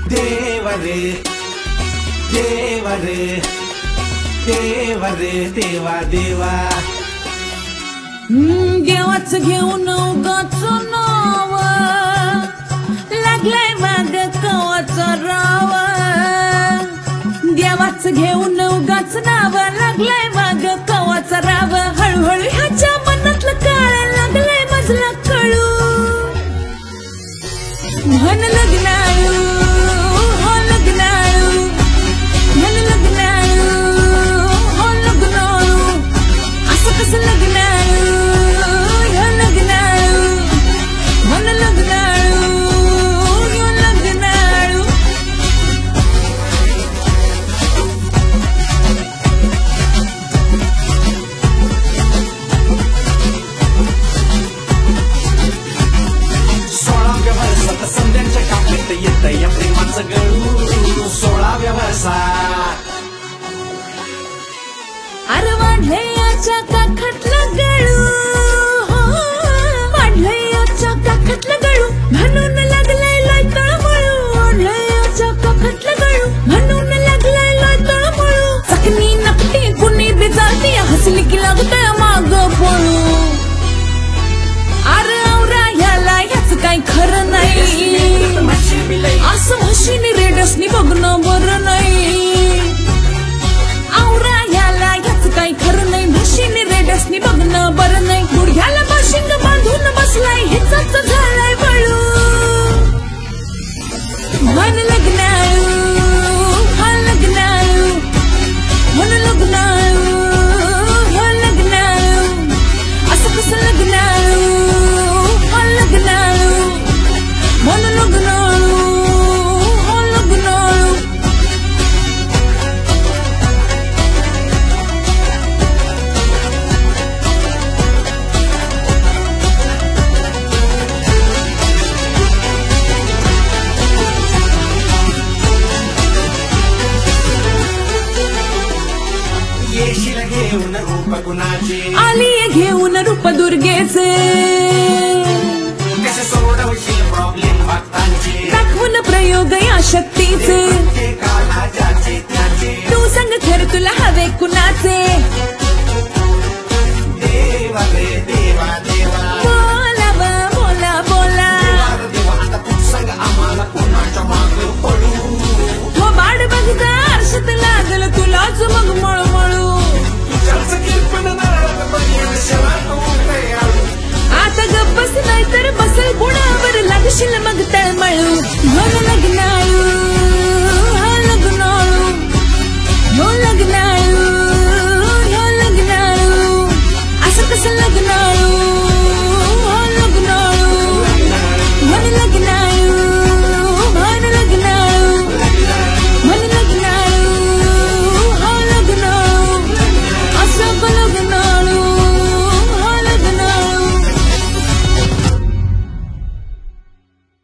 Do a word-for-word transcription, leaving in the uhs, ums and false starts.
देव रे देव रे देव रे देवा देवा देवाच घेऊन उगाच नाव लागलाय माग कवाच राव देवाच घेऊन उगाच नाव लागलाय माग कवाच राव हळूहळू ह्याच्या मनातलं काळ लागलाय मजला कळू म्हण लग्नाळू हो लग्नाळू म्हण लग्नाळू हो लग्नाळू असं कसं लग्नाळू हो लग्नाळू म्हण लग्नाळू हो लग्नाळू सोळाव्या वर्षात संध्यांच्या कापलेत येत या प्रेमाचं गळू सोळाव्या वर्षात अरे वाढले याच्या काखतलं गळू वाढले याच्या काखतलं गळू म्हणून लागलाय लय तळमळू वाढले याच्या काखतलं गळू म्हणून लागलाय लय तळमळू चकनी नकटी कुणी बिजारती हसली की लागतंय माग पळू अरे औरा ह्याला याच काय खरं नाही असं म्हशीने रेडसनी बघणं बरं नाही औरा ह्याला याच काही खरं नाही म्हशीने रेडसनी बघणं बरं नाही गुडघ्याला बाशिंग बांधून बसलाय हेच झालाय बळू म्हण लग्नाळू हा लग्नाळू म्हण लग्नाळू हो लग्नाळू असं कसं लग्नाळू हा लग्नाळू म्हण लग्नाळू हो लग्नाळू येशील घेऊन रूप कुणाचे आलीये घेऊन रूप दुर्गेचे कसे सोडवशील प्रॉब्लेम भक्तांचे दाखवून प्रयोग या शक्तीचे प्रत्येकाला ज्याचे त्याचे तू सांग खर तुला हवे कुणाचे